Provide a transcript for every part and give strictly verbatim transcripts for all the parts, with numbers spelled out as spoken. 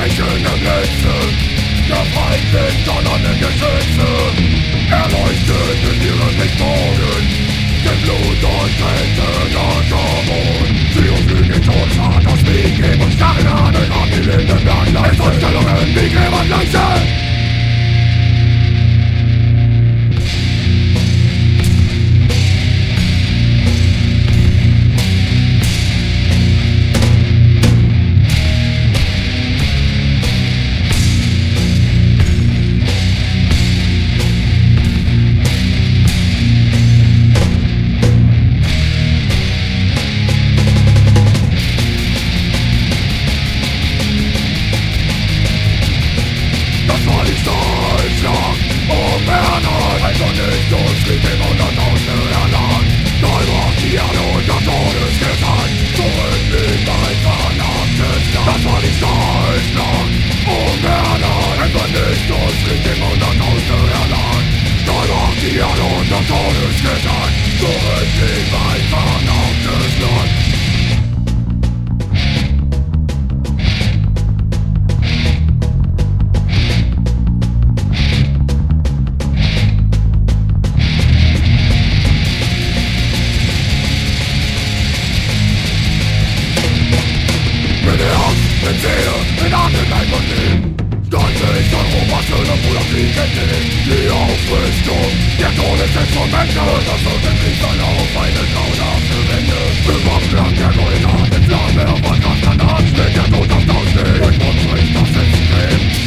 brechenden Blitze der Feind mit donnernden Geschütze erleuchtet in ihren Lichtbogen den Blut und Tränen Untermond. Sie umflügen den Todesrat aus Weg, geben uns starren Ahnen an die Lindenberg in Vorstellungen wie Gräberleiche. Die Aufrüstung der Todesinstrumente, das wird den Kriegern auf eine grauenhafte Wende. Überblank der Goldene, in Flamme von Granaten steht der Tod auf Tausend und bricht das System.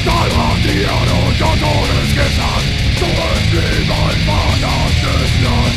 Die Erde unter Todesgesang, zurück blieb ein verdammtes Land.